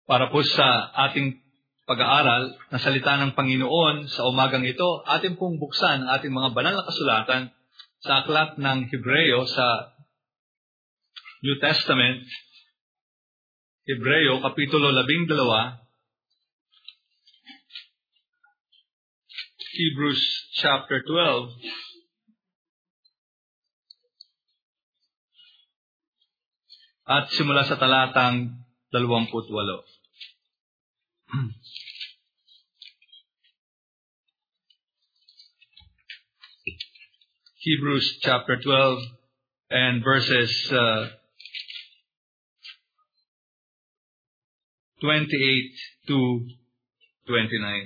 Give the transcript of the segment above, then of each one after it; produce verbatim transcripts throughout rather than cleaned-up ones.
Para po sa ating pag-aaral ng salita ng Panginoon sa umagang ito, atin pong buksan ang ating mga banal na kasulatan sa aklat ng Hebreo sa New Testament, Hebreo, Kapitulo labing dalawa, Hebrews chapter twelve, at simula sa talatang dalawampu't walo. Hebrews chapter twelve and verses uh, twenty-eight to twenty-nine.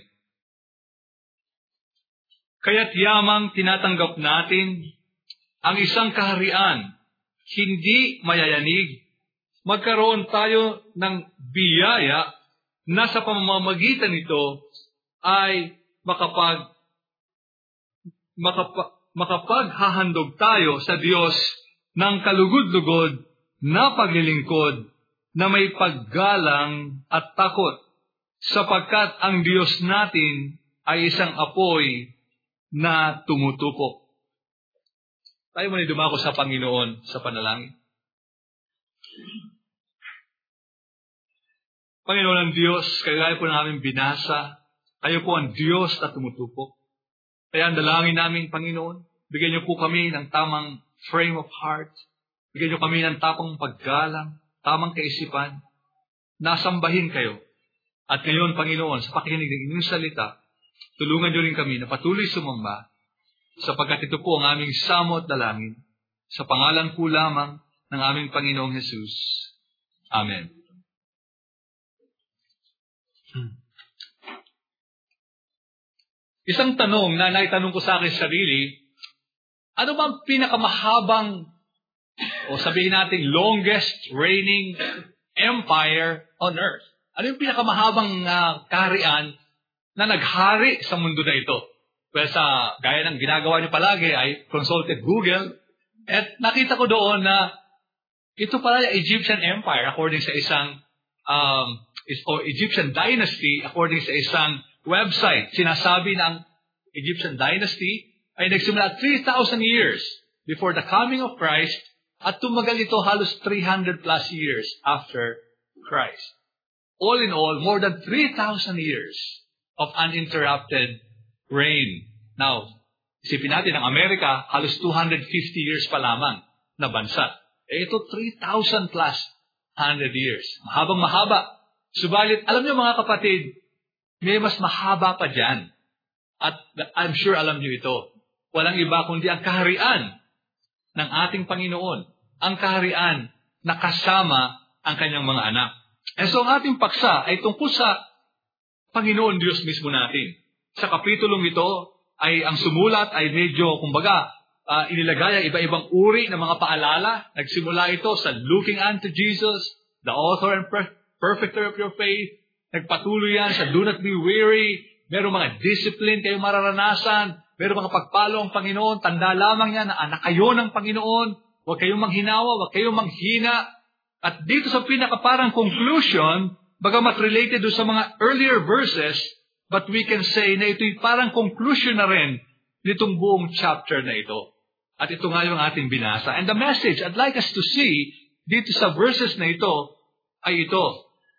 Kaya't yamang tinatanggap natin ang isang kaharian, hindi mayayanig. Magkaroon tayo ng biyaya na sa pamamagitan nito ay makapag, makapag, makapaghahandog tayo sa Diyos ng kalugod-lugod na paglilingkod na may paggalang at takot, sapagkat ang Diyos natin ay isang apoy na tumutupok. Tayo muna dumako sa Panginoon sa panalangin. Panginoon ang Diyos, kagaya po ng aming binasa, kayo po ang Diyos na tumutupok. Kaya ang dalangin namin, Panginoon, bigyan niyo po kami ng tamang frame of heart, bigyan niyo kami ng tapang paggalang, tamang kaisipan, nasambahin kayo. At ngayon, Panginoon, sa pakikinig ng inyong salita, tulungan niyo rin kami na patuloy sumamba, sapagkat ito po ang aming samot dalangin, sa pangalan po lamang ng aming Panginoong Jesus. Amen. Isang tanong na naitanong ko sa akin sarili, ano ba ang pinakamahabang, o sabihin natin, longest reigning empire on earth? Ano yung pinakamahabang uh, kaharian na naghari sa mundo na ito? Well, sa gaya ng ginagawa niyo palagi, I consulted Google, at nakita ko doon na ito pala yung Egyptian Empire according sa isang, um, o Egyptian Dynasty according sa isang website. Sinasabi ng Egyptian Dynasty ay nagsimula three thousand years before the coming of Christ at tumagal ito halos three hundred plus years after Christ. All in all, more than three thousand years of uninterrupted reign. Now, isipin natin, ang Amerika, halos two hundred fifty years pa lamang na bansa. Eh ito, three thousand plus one hundred years. Mahabang mahaba. Subalit, alam niyo mga kapatid, may mas mahaba pa dyan. At I'm sure alam niyo ito. Walang iba kundi ang kaharian ng ating Panginoon. Ang kaharian na kasama ang kanyang mga anak. And so ang ating paksa ay tungkol sa Panginoon Diyos mismo natin. Sa kapitulong ito, ay ang sumulat ay medyo, kumbaga, uh, inilagay ang iba-ibang uri ng mga paalala. Nagsimula ito sa looking unto Jesus, the author and per- perfecter of your faith. Nagpatuloy yan sa do not be weary. Merong mga discipline kayo mararanasan. Merong mga pagpalo ang Panginoon. Tanda lamang yan na anak kayo ng Panginoon. Huwag kayong manghinawa, huwag kayong manghina. At dito sa pinakaparang conclusion, bagamat related do sa mga earlier verses, but we can say na ito'y parang conclusion na rin nitong buong chapter na ito. At ito nga yung ating binasa. And the message I'd like us to see dito sa verses na ito ay ito.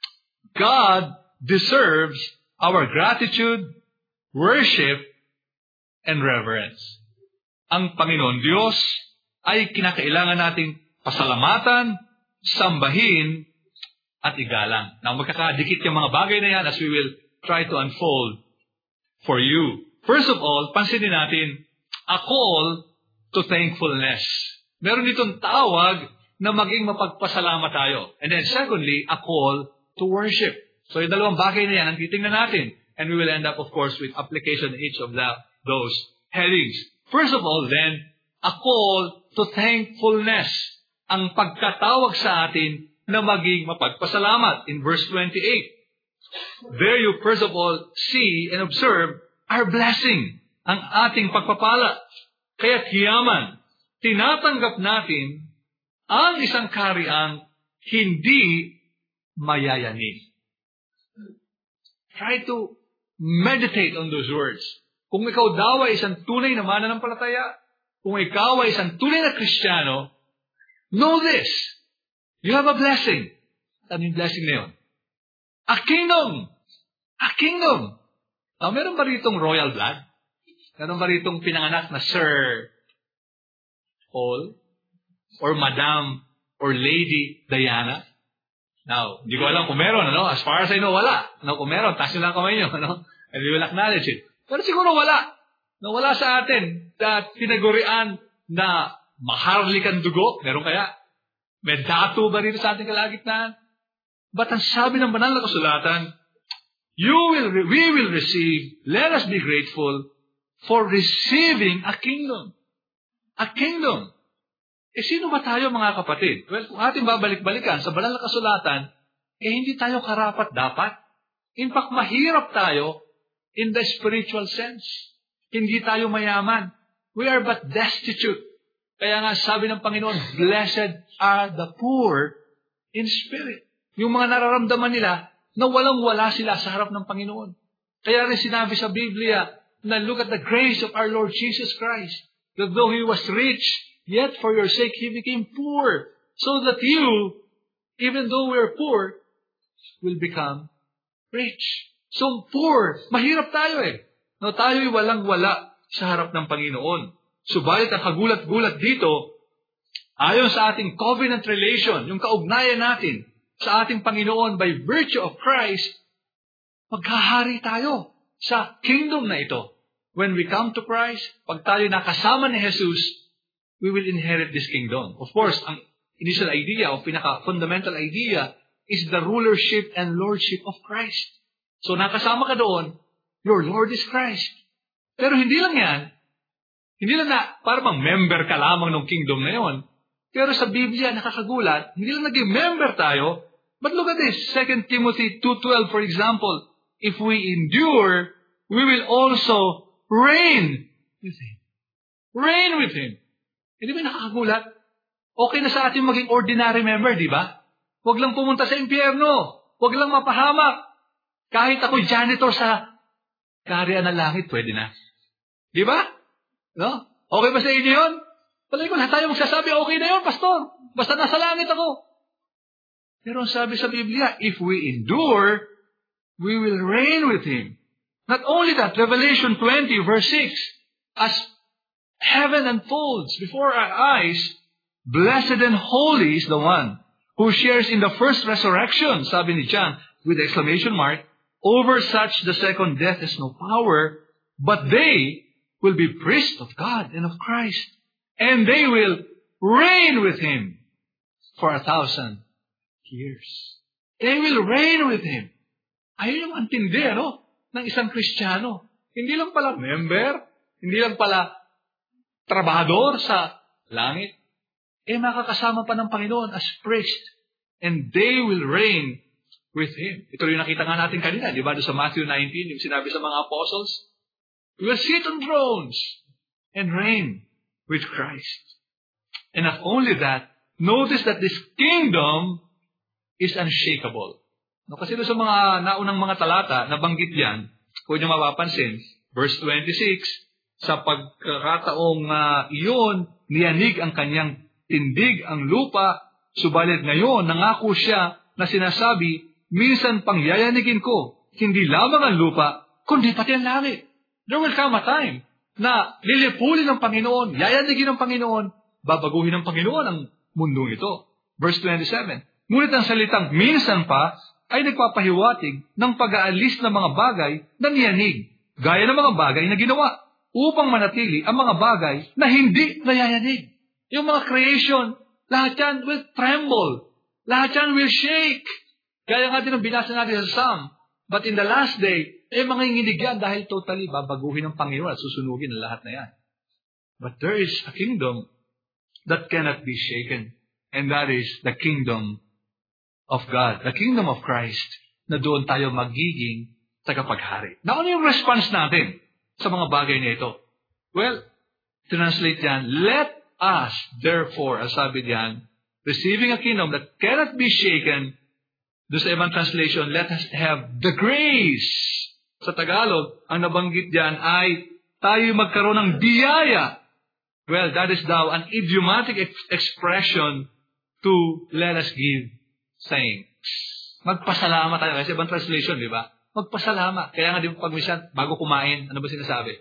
God deserves our gratitude, worship, and reverence. Ang Panginoon Diyos ay kinakailangan nating pasalamatan, sambahin, at igalang. Now, magkakadikit yung mga bagay na yan as we will try to unfold for you. First of all, pansinin natin, a call to thankfulness. Meron ditong tawag na maging mapagpasalamat tayo. And then secondly, a call to worship. So yung dalawang bagay na yan, ang titingnan natin. And we will end up, of course, with application in each of the, those headings. First of all, then, a call to thankfulness. Ang pagkatawag sa atin na maging mapagpasalamat. In verse twenty-eight, there you first of all see and observe our blessing, ang ating pagpapala. Kaya't yaman, tinatanggap natin ang isang kahariang hindi mayayanig. Try to meditate on those words. Kung ikaw daw ay isang tunay na mananampalataya, kung ikaw ay isang tunay na Kristiyano, know this. You have a blessing. Ano yung blessing na yun? A kingdom. A kingdom. Now, meron ba ritong royal blood? Meron ba ritong pinanganak na Sir Paul? Or Madam or Lady Diana? Now, hindi ko alam kung meron, ano? As far as I know, wala. No, kung meron, taas nyo lang kamay nyo, ano? And we will acknowledge it. Pero siguro wala. No, wala sa atin na tinagurian na maharlikan dugo. Meron kaya? May dato ba rito sa ating kalagitnaan? But ang sabi ng banal na kasulatan, you will, we will receive, let us be grateful for receiving a kingdom. A kingdom. Eh, sino ba tayo, mga kapatid? Well, kung ating babalik-balikan sa banal na kasulatan, eh, hindi tayo karapat-dapat. In fact, mahirap tayo in the spiritual sense. Hindi tayo mayaman. We are but destitute. Kaya nga, sabi ng Panginoon, blessed are the poor in spirit. Yung mga nararamdaman nila na walang-wala sila sa harap ng Panginoon. Kaya rin sinabi sa Biblia na look at the grace of our Lord Jesus Christ. That though He was rich, yet for your sake, He became poor, so that you, even though we are poor, will become rich. So, poor, mahirap tayo eh. No, tayo'y walang-wala sa harap ng Panginoon. Subalit ang kagulat-gulat dito, ayon sa ating covenant relation, yung kaugnayan natin sa ating Panginoon by virtue of Christ, maghahari tayo sa kingdom na ito. When we come to Christ, pag tayo nakasama ni Jesus, we will inherit this kingdom. Of course, ang initial idea o pinaka-fundamental idea is the rulership and lordship of Christ. So, nakasama ka doon, your Lord is Christ. Pero hindi lang yan. Hindi lang na, para bang member ka lamang ng kingdom na yon. Pero sa Biblia, nakakagulat, hindi lang naging member tayo, but look at this, Second Timothy two twelve, for example, if we endure, we will also reign with Him. Reign with Him. Hindi ba nakakagulat? Okay na sa ating maging ordinary member, di ba? Huwag lang pumunta sa impyerno. Huwag lang mapahamak. Kahit ako'y janitor sa kaharian ng langit, pwede na. Di ba? No? Okay ba sa inyo yun? Palagi ko lahat tayo magsasabi, okay na yun, pastor. Basta nasa langit ako. Pero ang sabi sa Biblia, if we endure, we will reign with Him. Not only that, Revelation twenty, verse six, as heaven unfolds before our eyes, blessed and holy is the one who shares in the first resurrection, sabi ni John, with exclamation mark, over such the second death has no power, but they will be priests of God and of Christ, and they will reign with Him for a thousand years. They will reign with Him. Ayun yung antindi, ano, ng isang Kristiyano. Hindi lang pala member, hindi lang pala trabahador sa langit, eh makakasama pa ng Panginoon as priest, and they will reign with Him. Ito yung nakita nga natin kanina, di ba? Doon sa Matthew nineteen, yung sinabi sa mga apostles, we will sit on thrones and reign with Christ. And not only that, notice that this kingdom is unshakable. No, kasi doon sa mga naunang mga talata, nabanggit yan, kung nyo mapapansin, verse twenty-six, sa pagkakataong uh, iyon, niyanig ang kanyang tindig ang lupa, subalit ngayon, nangako siya na sinasabi, minsan pang yayanigin ko, hindi lamang ang lupa, kundi pati ang langit. There will come a time na lilipulin ng Panginoon, yayanigin ng Panginoon, babaguhin ng Panginoon ang mundong ito. Verse twenty-seven, ngunit ang salitang minsan pa ay nagpapahiwatig ng pag-aalis ng mga bagay na niyanig, gaya ng mga bagay na ginawa, upang manatili ang mga bagay na hindi nayayanig. Yung mga creation, lahat yan will tremble. Lahat yan will shake. Gaya nga din ang binasa natin sa Psalm. But in the last day, eh mga inginig yan dahil totally babaguhin ng Panginoon at susunugin ang lahat na yan. But there is a kingdom that cannot be shaken. And that is the kingdom of God. The kingdom of Christ, na doon tayo magiging tagapaghari. Na ano yung response natin sa mga bagay na ito? Well, translate yan, let us, therefore, as sabi diyan, receiving a kingdom that cannot be shaken, Doon sa ibang translation, let us have the grace. Sa Tagalog, ang nabanggit diyan ay tayo magkaroon ng biyaya. Well, that is now an idiomatic ex- expression to let us give thanks. Magpasalamat tayo. Kasi ibang translation, di ba? Magpasalamat. Kaya nga, di ba, pag minsan, bago kumain, ano ba sinasabi?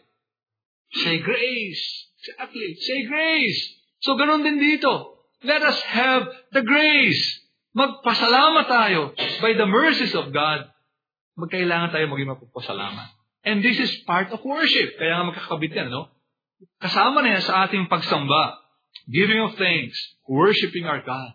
Say grace. Exactly. Say grace. So, ganun din dito. Let us have the grace. Magpasalamat tayo. By the mercies of God, magkailangan tayo maging mapagpasalamat. And this is part of worship. Kaya nga magkakabit yan, no? Kasama na yan sa ating pagsamba. Giving of thanks. Worshiping our God.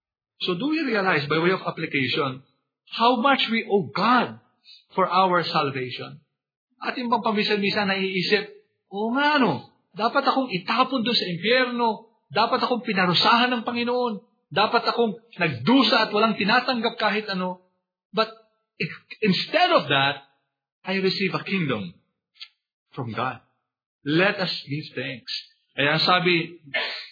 So, do we realize, by way of application, how much we owe God for our salvation? Ating bang pamisa-misa naiisip, oo nga no, dapat akong itapon doon sa impyerno, dapat akong pinarusahan ng Panginoon, dapat akong nagdusa at walang tinatanggap kahit ano. But instead of that, I receive a kingdom from God. Let us give thanks. Kaya sabi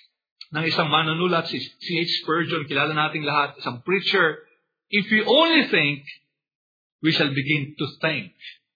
ng isang manunulat, si C H Spurgeon, kilala nating lahat, isang preacher, if we only think, we shall begin to think.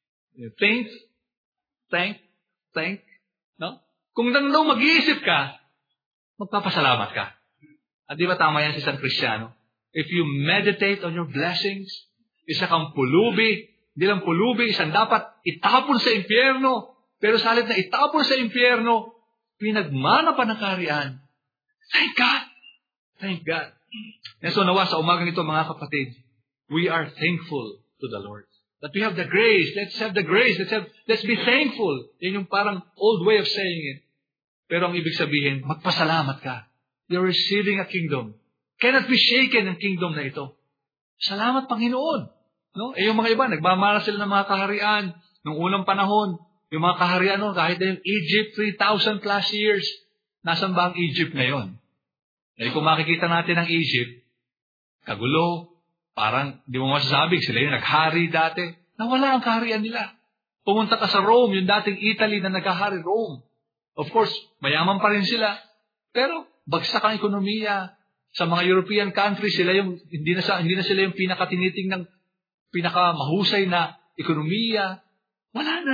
Think, think, think. No? Kung nang daw mag-iisip ka, magpapasalamat ka. At di ba tama yan sa isang Kristiyano? If you meditate on your blessings, isa kang pulubi, hindi lang pulubi, isang dapat itapon sa impyerno, pero sa halip na itapon sa impyerno, pinagmana pa ng kaharian. Thank God! Thank God. And so nawa sa umagang ito, mga kapatid, we are thankful to the Lord. That we have the grace. Let's have the grace. Let's have, let's be thankful. Yan yung parang old way of saying it. Pero ang ibig sabihin, magpasalamat ka. You're receiving a kingdom. Cannot be shaken ang kingdom na ito. Salamat, Panginoon. No? Eh yung mga iba, nagmamara sila ng mga kaharian. Nung unang panahon, yung mga kaharian, no, kahit na yung Egypt, three thousand plus years, nasan ba ang Egypt ngayon? Eh kung makikita natin ang Egypt, kagulo, parang di mo masasabi, sila yung naghari dati. Nawala ang kaharian nila. Pumunta ka sa Rome, yung dating Italy na naghahari Rome. Of course, mayaman pa rin sila. Pero, bagsak ang ekonomiya. Sa mga European countries, sila yung, hindi na, sa, hindi na sila yung pinakatiniting ng pinakamahusay na ekonomiya. Wala na.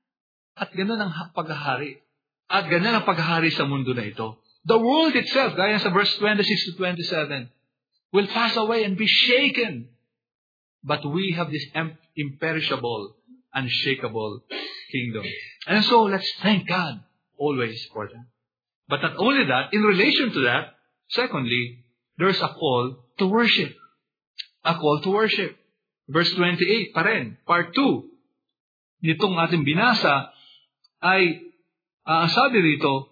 At ganun ang paghahari. At ganun ang paghahari sa mundo na ito. The world itself, gaya sa verse twenty-six to twenty-seven, will pass away and be shaken. But we have this imperishable, unshakable kingdom. And so, let's thank God always for that. But not only that, in relation to that, secondly, there's a call to worship. A call to worship. Verse twenty-eight pa rin, part two. Nitong ating binasa ay, uh, sabi rito,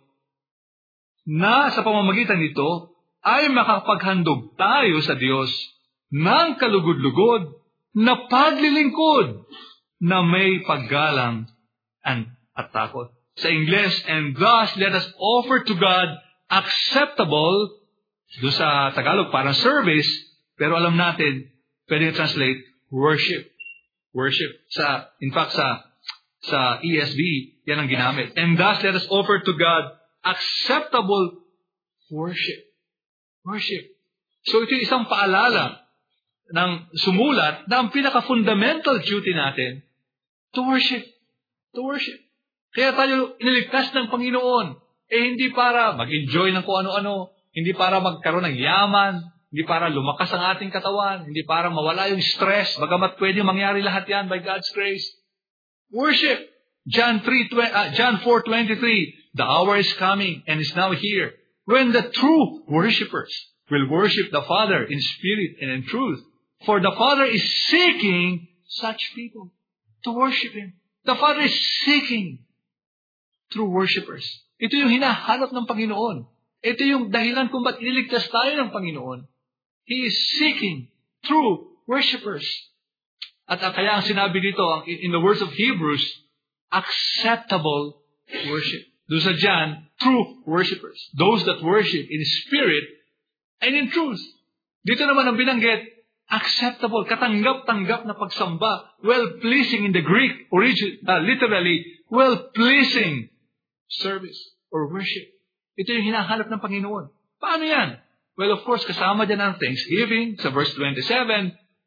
na sa pamamagitan nito ay makapaghandog tayo sa Diyos ng kalugod-lugod na paglilingkod na may paggalang at takot. Sa Ingles, and thus let us offer to God acceptable, doon sa Tagalog parang service, pero alam natin, pwede translate, worship. Worship. Sa, in fact, sa, sa E S V, yan ang ginamit. And thus let us offer to God acceptable worship. Worship. So ito yung isang paalala ng sumulat na ang pinaka-fundamental duty natin to worship. To worship. Kaya tayo iniligtas ng Panginoon. Eh hindi para mag-enjoy ng kung ano-ano, hindi para magkaroon ng yaman, hindi para lumakas ang ating katawan, hindi para mawala yung stress, bagamat pwede mangyari lahat yan by God's grace. Worship. John three, uh, John four twenty-three, the hour is coming and is now here when the true worshipers will worship the Father in spirit and in truth. For the Father is seeking such people to worship Him. The Father is seeking true worshipers. Ito yung hinahanap ng Panginoon. Ito yung dahilan kung ba't iniligtas tayo ng Panginoon. He is seeking true worshipers. At uh, kaya ang sinabi dito, in the words of Hebrews, acceptable worship. Doon sa John, true worshipers. Those that worship in spirit and in truth. Dito naman ang binanggit, acceptable, katanggap-tanggap na pagsamba, well-pleasing in the Greek, origin, uh, literally, well-pleasing service or worship. Ito yung hinahanap ng Panginoon. Paano yan? Well, of course, kasama dyan ang thanksgiving sa verse twenty-seven,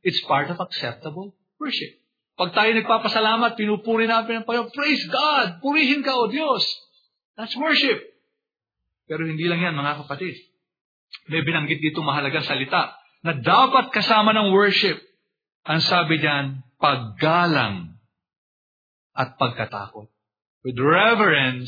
It's part of acceptable worship. Pag tayo nagpapasalamat, pinupuri natin ang Panginoon, praise God! Purihin ka, O Diyos! That's worship. Pero hindi lang yan, mga kapatid. May binanggit dito mahalagang salita na dapat kasama ng worship. Ang sabi diyan, paggalang at pagkatakot. With reverence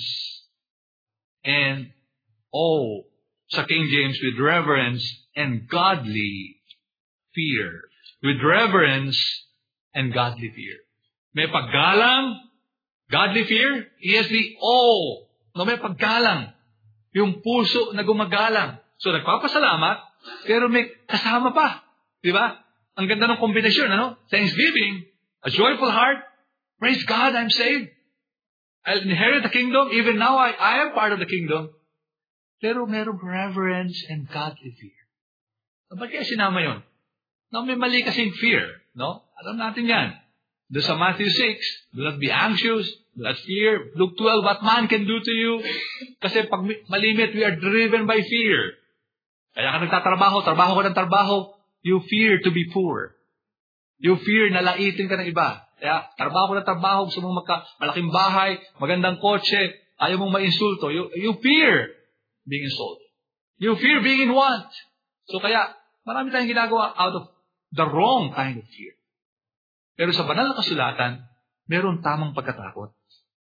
and awe. Sa King James, with reverence and godly fear. With reverence and godly fear. May paggalang, godly fear, E S V, awe. No, may paggalang. Yung puso na gumagalang. So, nagpapasalamat, pero may kasama pa. Di ba? Ang ganda ng kombinasyon, ano? Thanksgiving, a joyful heart, praise God, I'm saved. I'll inherit the kingdom. Even now, I, I am part of the kingdom. Pero merong reverence and godly fear. So, ba't kaya sinama yun? No, may mali kasing fear. No? Alam natin yan. Doon sa Matthew six, do not be anxious, do not fear. Luke twelve, what man can do to you? Kasi pag malimit, we are driven by fear. Kaya ka nagtatrabaho, trabaho ka ng trabaho, you fear to be poor. You fear na laitin ka ng iba. Kaya, trabaho ko na trabaho, gusto mong magka, malaking bahay, magandang kotse, ayaw mong ma-insulto. You, you fear being insulted. You fear being in want. So kaya, marami tayong ginagawa out of the wrong kind of fear. Pero sa banal na kasulatan, meron tamang pagkatakot.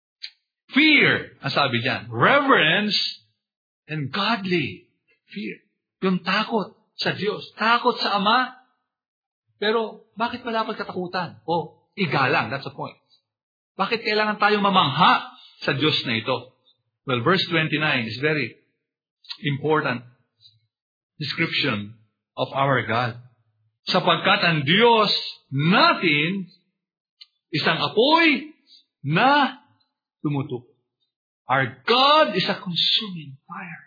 Fear, ang sabi diyan, reverence and godly fear. Yung takot sa Diyos, takot sa Ama. Pero, bakit wala dapat katakutan? O, igalang, that's the point. Bakit kailangan tayong mamangha sa Diyos na ito? Well, verse twenty-nine is very important description of our God. Sapagkat ang Diyos natin, isang apoy na tumutupo. Our God is a consuming fire.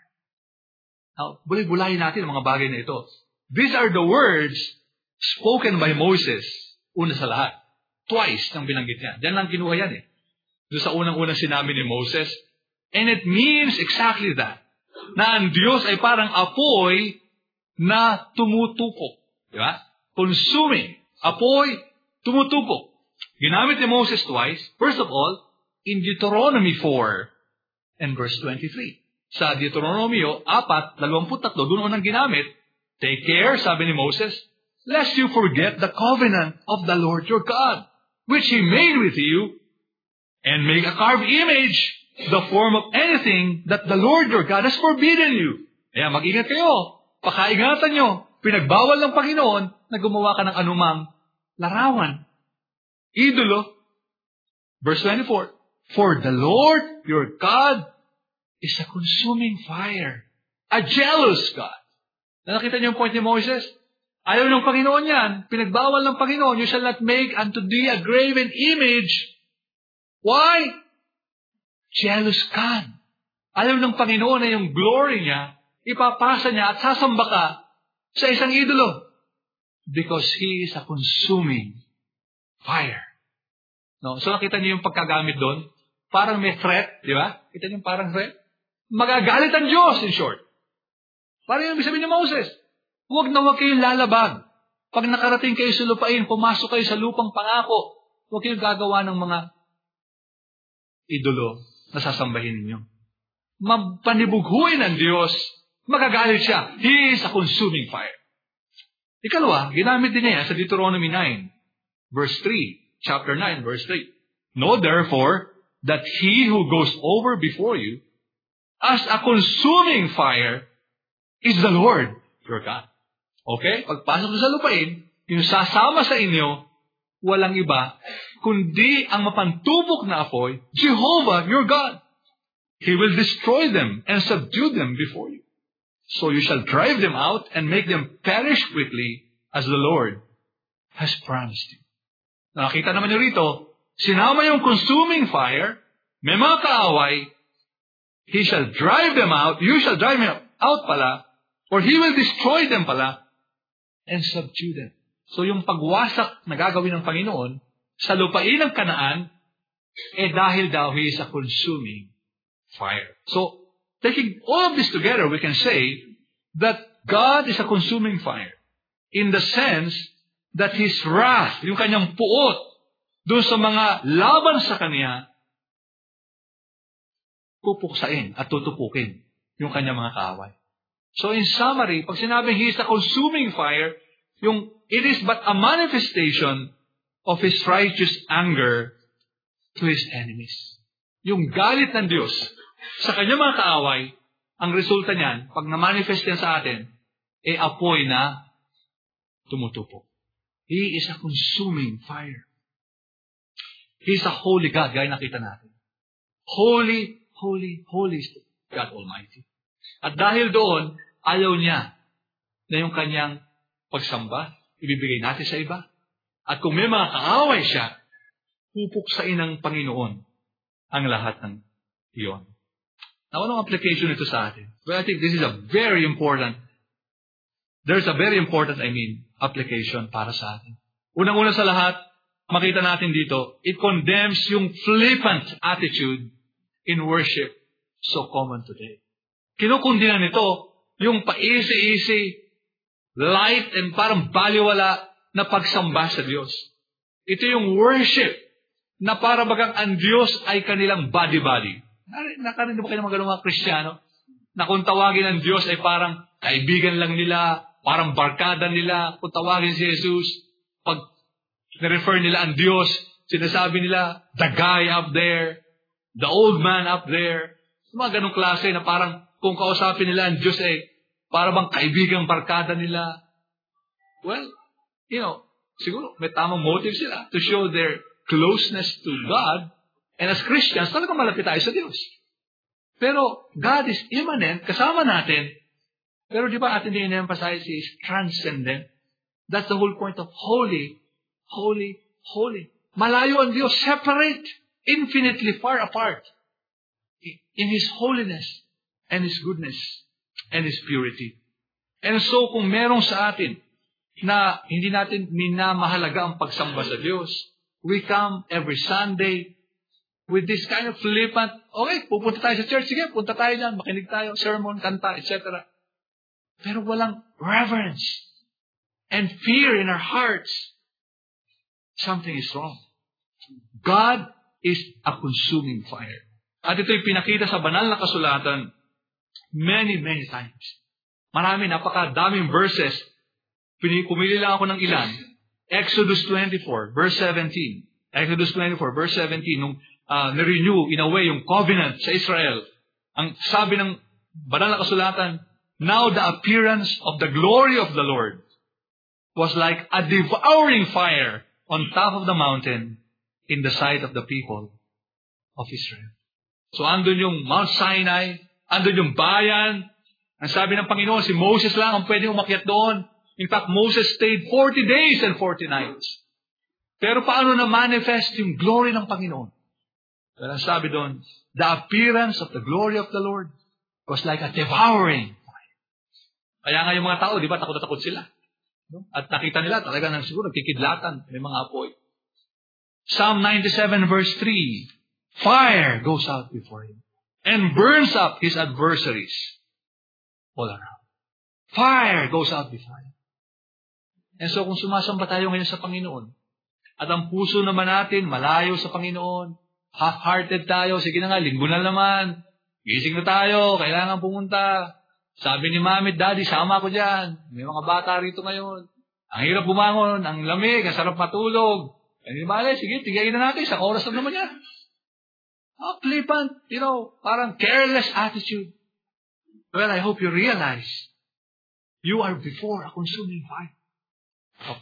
Now, bulay-bulayin natin ang mga bagay na ito. These are the words spoken by Moses, una sa lahat. Twice nang binanggit niya. Diyan lang kinuha yan eh. Doon sa unang-unang sinabi ni Moses. And it means exactly that. Na ang Diyos ay parang apoy na tumutupok. Di ba? Consuming. Apoy, tumutupok. Ginamit ni Moses twice. First of all, in Deuteronomy four and verse twenty-three. Sa Deuteronomy four, twenty-three, doon unang ginamit. Take care, sabi ni Moses, lest you forget the covenant of the Lord your God, which He made with you, and make a carved image, the form of anything that the Lord your God has forbidden you. Kaya mag-ingat kayo. Pakaingatan nyo. Pinagbawal ng Panginoon na gumawa ka ng anumang larawan. Idolo. Verse twenty-four. For the Lord your God is a consuming fire. A jealous God. Nakita niyo yung point ni Moses? Ayaw ng Panginoon yan. Pinagbawal ng Panginoon, you shall not make unto thee a graven image. Why? Jealous God. Ayaw ng Panginoon na yung glory niya, ipapasa niya at sasamba ka sa isang idolo. Because He is a consuming fire. No? So nakita niyo yung pagkagamit doon? Parang may threat, di ba? Kita niyo parang threat? Magagalit ang Diyos, in short. Parang yung sabi ni Moses, huwag na huwag kayong lalabag. Pag nakarating kayo sa lupain, pumasok kayo sa lupang pangako, huwag kayong gagawa ng mga idolo na sasambahin ninyo. Mapanibughuin ng Diyos, magagalit siya. He is a consuming fire. Ikalawa, ginamit din niya sa Deuteronomy nine, verse three, chapter nine, verse three. Know therefore that He who goes over before you as a consuming fire is the Lord your God. Okay? Pagpasok sa lupain, yung sasama sa inyo, walang iba, kundi ang mapantubok na apoy, Jehovah your God. He will destroy them and subdue them before you. So you shall drive them out and make them perish quickly as the Lord has promised you. Nakita naman nyo rito, sinama yung consuming fire, may mga kaaway, He shall drive them out, you shall drive them out pala, or He will destroy them pala, and subdue them. So yung pagwasak na gagawin ng Panginoon sa lupain ng Kanaan, eh dahil daw He is a consuming fire. So, taking all of this together, we can say that God is a consuming fire in the sense that His wrath, yung kanyang puot, doon sa mga laban sa Kanya, pupuksain at tutupukin yung kanyang mga kaaway. So in summary, pag sinabing He is a consuming fire, yung it is but a manifestation of His righteous anger to His enemies. Yung galit ng Diyos sa kanyang mga kaaway, ang resulta niyan, pag na-manifest yan sa atin, ay apoy na tumutupok. He is a consuming fire. He is a holy God, gaya nakita natin. Holy, holy, holy is God Almighty. At dahil doon, ayaw niya na yung kanyang pagsamba, ibibigay natin sa iba. At kung may mga kaaway siya, pupuksain ng Panginoon ang lahat ng iyon. Now, anong application ito sa atin? Well, I think this is a very important, there's a very important, I mean, application para sa atin. Unang-una sa lahat, makita natin dito, it condemns yung flippant attitude in worship so common today. Kinukundina nito yung pa-easy-easy, light and parang baliwala na pagsamba sa Diyos. Ito yung worship na para bagang ang Diyos ay kanilang body-body. Nakarinig ba kayo ng mga ganung mga Kristiyano? Na kung tawagin ng Diyos ay parang kaibigan lang nila, parang barkada nila. Kung tawagin si Jesus, pag na-refer nila ang Diyos, sinasabi nila, the guy up there, the old man up there. Mga ganung klase na parang kung kausapin nila ang Diyos ay para bang kaibigang barkada nila. Well, you know, siguro may tamang motive sila to show their closeness to God. And as Christians, talagang malapit tayo sa Diyos. Pero God is immanent, kasama natin. Pero di ba atin din in-emphasize, He is transcendent. That's the whole point of holy, holy, holy. Malayo ang Diyos, separate, infinitely far apart. In His holiness, and His goodness, and His purity. And so, kung merong sa atin na hindi natin minamahalaga ang pagsamba sa Diyos, we come every Sunday with this kind of flippant, okay, pupunta tayo sa church, sige, punta tayo dyan, makinig tayo, sermon, kanta, et cetera. Pero walang reverence and fear in our hearts. Something is wrong. God is a consuming fire. At ito'y pinakita sa banal na kasulatan many, many times. Marami, napakadaming verses. Pumili lang ako ng ilan. Exodus twenty-four, verse seventeen. Exodus twenty-four, verse seventeen, nung uh, na-renew in a way yung covenant sa Israel. Ang sabi ng banal na kasulatan, now the appearance of the glory of the Lord was like a devouring fire on top of the mountain in the sight of the people of Israel. So andun yung Mount Sinai, andun yung bayan. Ang sabi ng Panginoon, si Moses lang ang pwedeng umakyat doon. In fact, Moses stayed forty days and forty nights. Pero paano na-manifest yung glory ng Panginoon? Well, ang sabi doon, the appearance of the glory of the Lord was like a devouring fire. Kaya nga yung mga tao, di ba, takot na takot sila. At nakita nila, talaga nang siguro, kikidlatan, may mga apoy. Psalm ninety-seven verse three, fire goes out before Him and burns up His adversaries all around. Fire goes out before Him. And so kung sumasamba tayo ngayon sa Panginoon, at ang puso naman natin malayo sa Panginoon, half-hearted tayo, sige na nga, linggo na naman, gising na tayo, kailangan pumunta. Sabi ni Mami, Daddy, sama ko dyan. May mga bata rito ngayon. Ang hirap bumangon, ang lamig, ang sarap matulog. Hindi bale, sige, tigayin na natin, sa oras na naman yan. Oh, flippant, you know, parang careless attitude. Well, I hope you realize, you are before a consuming fire of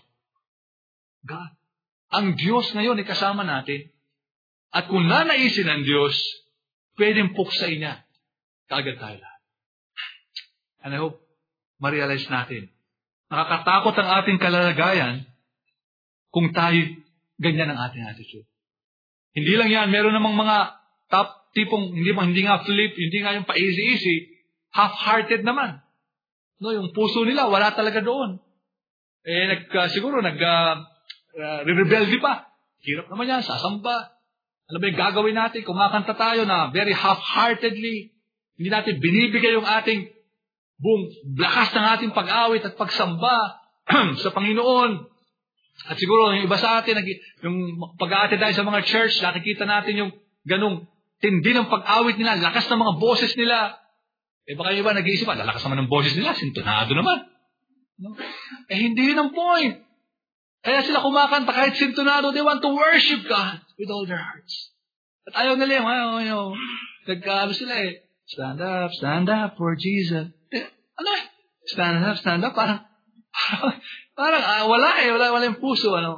God. Ang Diyos ngayon ay kasama natin. At kung nanaisin ng Diyos, pwedeng puksain niya. Kaagad tayo lahat. And I hope ma-realize natin. Nakakatakot ang ating kalalagayan kung tayo ganyan ang ating attitude. Hindi lang yan. Meron namang mga top tipong, hindi, hindi nga flip, hindi nga yung pa-easy-easy, half-hearted naman. No, yung puso nila, wala talaga doon. Eh, nag, uh, siguro, nag, uh, uh, re-rebelde pa. Hirap naman yan, sasamba. Ano ba yung gagawin natin? Kumakanta tayo na very half-heartedly. Hindi natin binibigay yung ating buong lakas ng ating pag-awit at pagsamba sa Panginoon. At siguro, yung iba sa atin, yung pag-aati tayo sa mga church, nakikita natin yung ganung tindi ng pag-awit nila, lakas ng mga boses nila. Eh baka yung iba nag-iisip, ah, lalakas naman ng boses nila, sintonado naman. No? Eh hindi yun ang point. Kaya sila kumakanta kahit sintonado, they want to worship God with all their hearts. At ayaw nila yung, ayaw, ayaw, nagkaalo sila eh, stand up, stand up for Jesus. Eh, ano eh? Stand up, stand up, parang, parang, parang ah, wala eh, wala, wala yung puso, ano.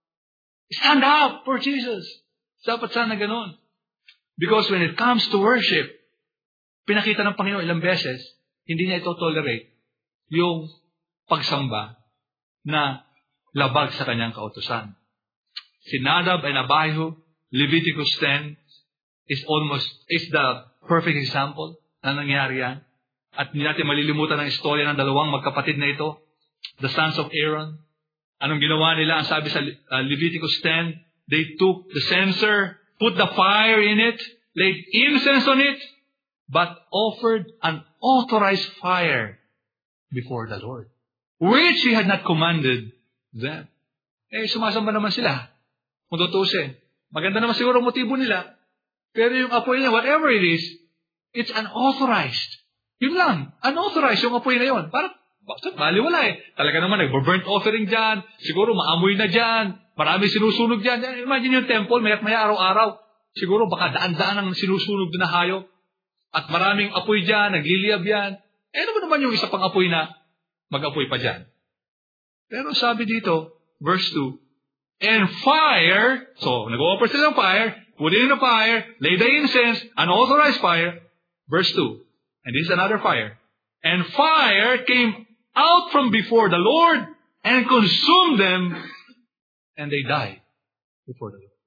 Stand up for Jesus. Dapat sana ganun. Because when it comes to worship, pinakita ng Panginoon ilang beses, hindi niya ito tolerate yung pagsamba na labag sa kanyang kautusan. Si Nadab and Abihu, Leviticus ten, is almost, is the perfect example na nangyari yan. At hindi natin malilimutan ang istorya ng dalawang magkapatid na ito, the sons of Aaron. Anong ginawa nila? Ang sabi sa uh, Leviticus ten, they took the censer, put the fire in it, laid incense on it, but offered an authorized fire before the Lord, which He had not commanded them. Eh, sumasamba naman sila. Kung tutusin. Maganda naman siguro ang motibo nila. Pero yung apoy niya, whatever it is, it's unauthorized. Yun lang. Unauthorized yung apoy na yun. Parang, bakit? Bali wala eh. Talaga naman, nag-burnt offering dyan. Siguro maamoy na dyan. Marami sinusunog dyan. Imagine yung temple, mayak-maya araw-araw. Siguro baka daan-daan ang sinusunog na hayop. At maraming apoy dyan, nagliliyab yan. Eh, ano ba naman yung isa pang apoy na mag-apoy pa dyan? Pero sabi dito, verse two, and fire, so nag-offer sila ng fire, put it in the fire, lay the incense, unauthorized fire, verse two, and this is another fire, and fire came out from before the Lord and consumed them, and they died before the Lord.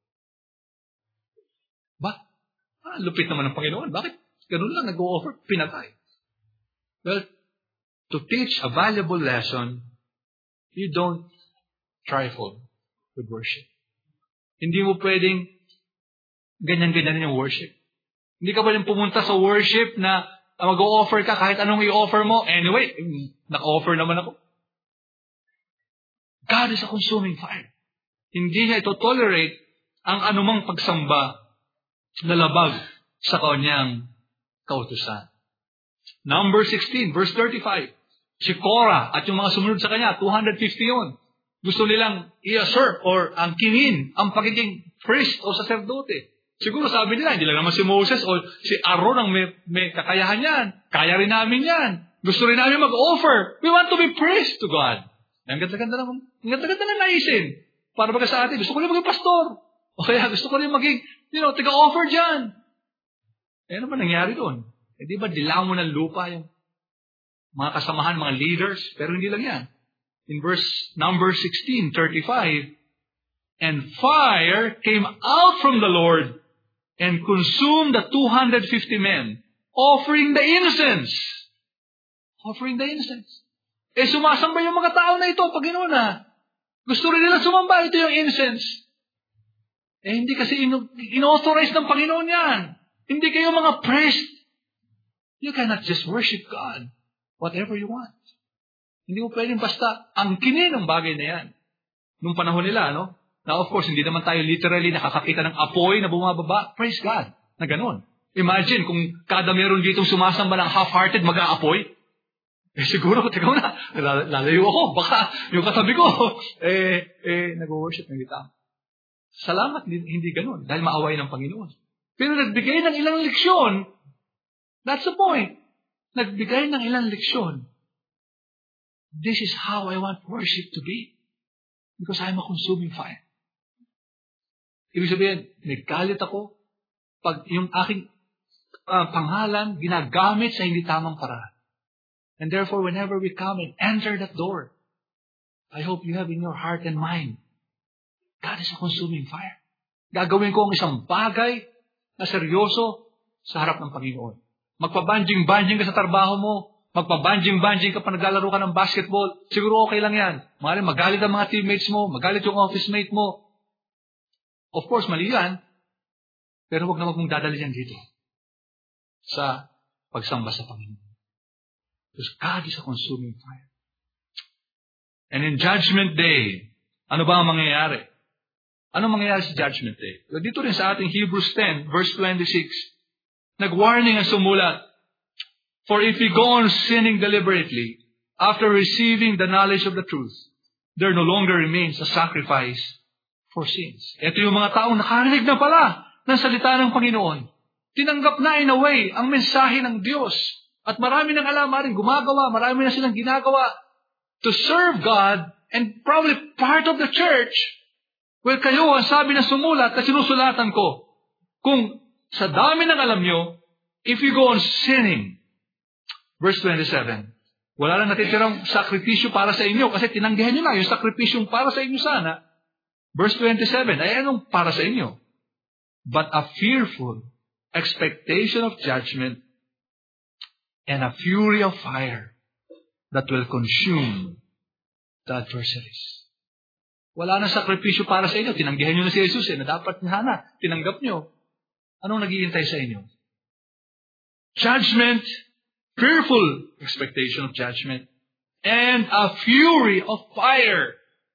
Ba? Ah, lupit naman ng Panginoon. Bakit? Ganun lang nag-o-offer, pinatay. Well, to teach a valuable lesson, you don't trifle with worship. Hindi mo pwedeng ganyan-ganyan yung worship. Hindi ka pwedeng pumunta sa worship na mag-o-offer ka kahit anong i-offer mo. Anyway, naka-offer naman ako. God is a consuming fire. Hindi niya ito tolerate ang anumang pagsamba na labag sa kanyang kautusan. Number sixteen, verse thirty-five. Si Korah at yung mga sumunod sa kanya, two hundred fifty yun. Gusto nilang i-assert or angkinin ang pagiging priest o sacerdote. Siguro sabi nila, hindi lang naman si Moses o si Aaron ang may, may kakayahan yan. Kaya rin namin yan. Gusto rin namin mag-offer. We want to be priest to God. Ang ganda-ganda naman. Ang ganda-ganda na naisin. Para baga sa atin, gusto ko rin maging pastor. O kaya gusto ko rin maging, you know, taga-offer dyan. Eh, ano ba nangyari doon? Eh, di ba dilaw mo ng lupa yung mga kasamahan, mga leaders? Pero hindi lang yan. In verse number sixteen, thirty-five, and fire came out from the Lord and consumed the two hundred fifty men, offering the incense. Offering the incense. Eh, sumasamba yung mga tao na ito, Panginoon ha. Gusto rin nila sumamba, ito yung incense. Eh, hindi kasi in- in-authorize ng Panginoon yan. Hindi kayo mga priest. You cannot just worship God whatever you want. Hindi mo pwedeng basta angkinin ang bagay na yan. Nung panahon nila, no? Now, of course, hindi naman tayo literally nakakakita ng apoy na bumababa. Praise God. Na ganun. Imagine kung kada meron ditong sumasamba ng half-hearted mag-aapoy. Eh, siguro, teka na, lalayo ako. Baka yung katabi ko, eh, eh, nag-worship ng kita. Salamat, hindi, hindi ganun. Dahil maaway ng Panginoon. Pero nagbigay ng ilang leksyon. That's the point. Nagbigay ng ilang leksyon. This is how I want worship to be. Because I'm a consuming fire. Ibig sabihin, nagkalit ako pag yung aking uh, pangalan ginagamit sa hindi tamang paraan. And therefore, whenever we come and enter that door, I hope you have in your heart and mind, God is a consuming fire. Gagawin ko ang isang bagay na seryoso sa harap ng Panginoon. Magpabanjing-banjing ka sa trabaho mo, magpabanjing-banjing ka pa naglalaro ka ng basketball, siguro okay lang yan. Maaaring magalit ang mga teammates mo, magalit yung office mate mo. Of course, mali yan. Pero huwag na huwag mong dadali yan dito sa pagsamba sa Panginoon. Because God is a consuming fire. And in Judgment Day, Ano ba ang mangyayari? Ano mangyayari sa Judgment Day? Dito rin sa ating Hebrews ten, verse twenty-six, nag-warning ang sumulat, for if we go on sinning deliberately, after receiving the knowledge of the truth, there no longer remains a sacrifice for sins. Ito yung mga taong nakarinig na pala ng salita ng Panginoon. Tinanggap na in a way ang mensahe ng Diyos. At marami nang alam, maring gumagawa, marami na silang ginagawa to serve God, and probably part of the church. Well, kayo, ang sabi na sumulat na sinusulatan ko, kung sa dami ng alam nyo, if you go on sinning, verse twenty-seven, wala lang natitirang sakripisyo para sa inyo kasi tinanggihan nyo na yung sakripisyong para sa inyo sana. Verse twenty-seven, ay anong para sa inyo? But a fearful expectation of judgment and a fury of fire that will consume the adversaries. Wala nang sakripisyo para sa inyo. Tinanggihan nyo na si Jesus eh, na dapat niya na. Tinanggap nyo. Anong naghihintay sa inyo? Judgment, fearful expectation of judgment, and a fury of fire.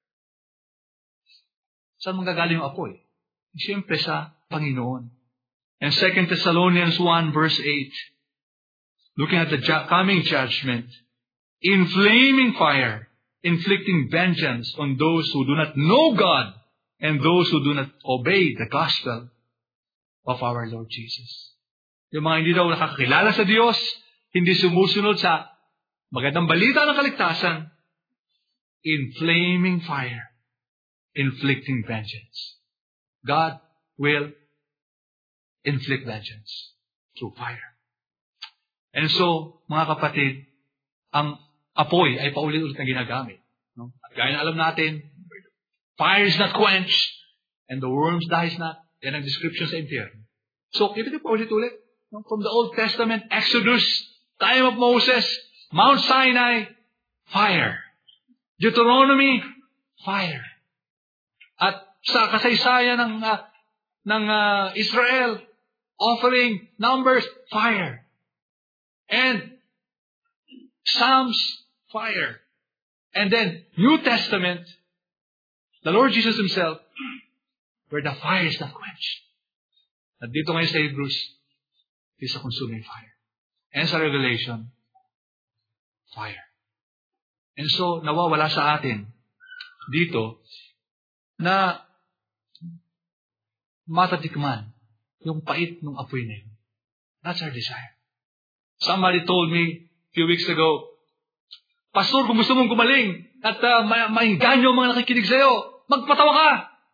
Saan manggagaling yung apoy? Siyempre sa Panginoon. And Second Thessalonians one verse eight, looking at the ju- coming judgment, in flaming fire, inflicting vengeance on those who do not know God and those who do not obey the gospel of our Lord Jesus. Yung mga hindi daw nakakakilala sa Diyos, hindi sumusunod sa magandang balita ng kaligtasan, in flaming fire, inflicting vengeance. God will inflict vengeance through fire. And so, mga kapatid, ang apoy ay paulit-ulit na ginagamit. No? At gaya na alam natin, fire is not quenched, and the worms dies not. Yan ang description sa impyerno. So, ito din paulit-ulit. No? From the Old Testament, Exodus, time of Moses, Mount Sinai, fire. Deuteronomy, fire. At sa kasaysayan ng, uh, ng uh, Israel, offering, Numbers, fire. And Psalms, fire. And then, New Testament, the Lord Jesus Himself, where the fire is not quenched. At dito ngayon sa Hebrews, is a consuming fire. And sa Revelation, fire. And so, nawawala sa atin dito na matatikman yung pait ng apoy na yun. That's our desire. Somebody told me a few weeks ago, Pastor, kung gusto mong gumaling at uh, ma- maingganyo ang mga nakikinig sa'yo, magpatawa ka.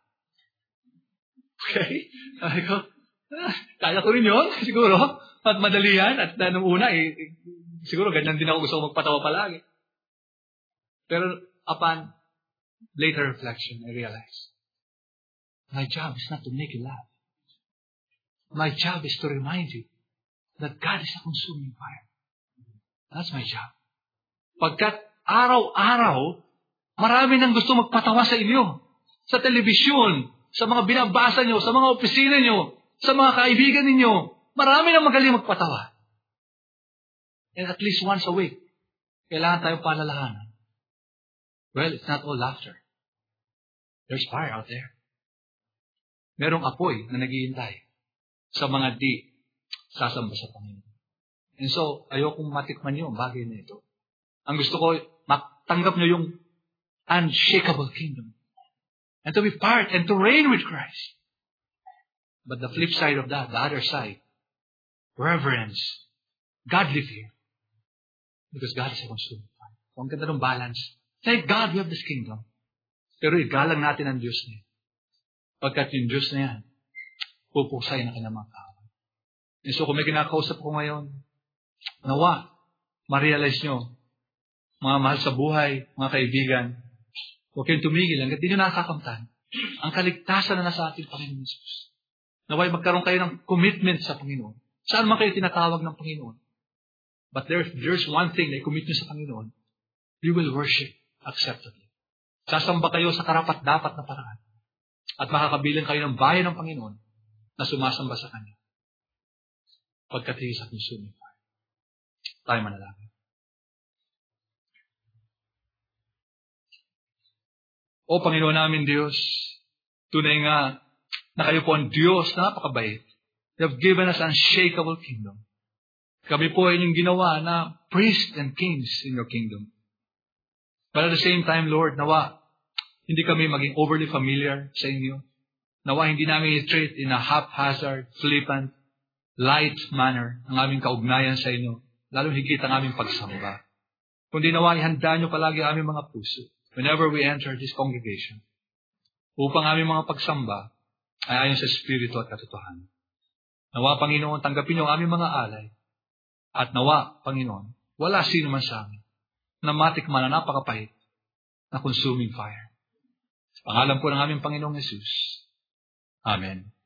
Okay? Sabi ko, ah, kaya ko rin yun, siguro. At madali yan. At uh, nung una, eh, siguro ganyan din ako gusto magpatawa palagi. Pero upon later reflection, I realized, my job is not to make you laugh. My job is to remind you that God is a consuming fire. That's my job. Pagkat araw-araw, marami nang gusto magpatawa sa inyo. Sa telebisyon, sa mga binabasa nyo, sa mga opisina nyo, sa mga kaibigan ninyo, marami nang magaling magpatawa. And at least once a week, kailangan tayong palalahanan. Well, it's not all laughter. There's fire out there. Merong apoy na naghihintay sa mga di sasamba sa Panginoon. And so, ayokong matikman nyo ang bagay na ito. Ang gusto ko, matanggap nyo yung unshakable kingdom. And to be part and to reign with Christ. But the flip side of that, the other side, reverence, godly fear. Because God is a consuming fire. So, ang ganda ng balance. Thank God we have this kingdom. Pero igalang natin ang Diyos niya. Pagkat yung Diyos na yan, pupusay na kanyang mga kaaway. And so, kung may kinakausap ko ngayon, nawa, ma-realize nyo, mga mahal sa buhay, mga kaibigan, huwag kayong tumigil hanggang di nyo nakakamtan ang kaligtasan na nasa ating Panginoon Jesus. Naway magkaroon kayo ng commitment sa Panginoon. Saan man kayo tinatawag ng Panginoon. But there, there's one thing na i-commit nyo sa Panginoon. You will worship acceptably. Sasamba kayo sa karapat-dapat na paraan. At makakabilang kayo ng bayan ng Panginoon na sumasamba sa Kanya. Pagkat He is a consuming fire. Tayo manalangin. O Panginoon namin Diyos, tunay nga na kayo po ang Diyos na napakabait. You have given us unshakable kingdom. Kami po ay inyong ginawa na priests and kings in your kingdom. But at the same time, Lord, nawa, hindi kami maging overly familiar sa inyo. Nawa, hindi namin i-treat in a haphazard, flippant, light manner ang aming kaugnayan sa inyo, lalo higit ang aming pagsamba. Kundi nawa, ihanda nyo palagi ang aming mga puso whenever we enter this congregation upang aming mga pagsamba ay ayon sa Espiritu at katotohanan. Nawa, Panginoon, tanggapin niyo ang aming mga alay. At nawa, Panginoon, wala sino man sa amin na matikman na napakapahit na consuming fire. Sa pangalan po ng aming Panginoong Jesus. Amen.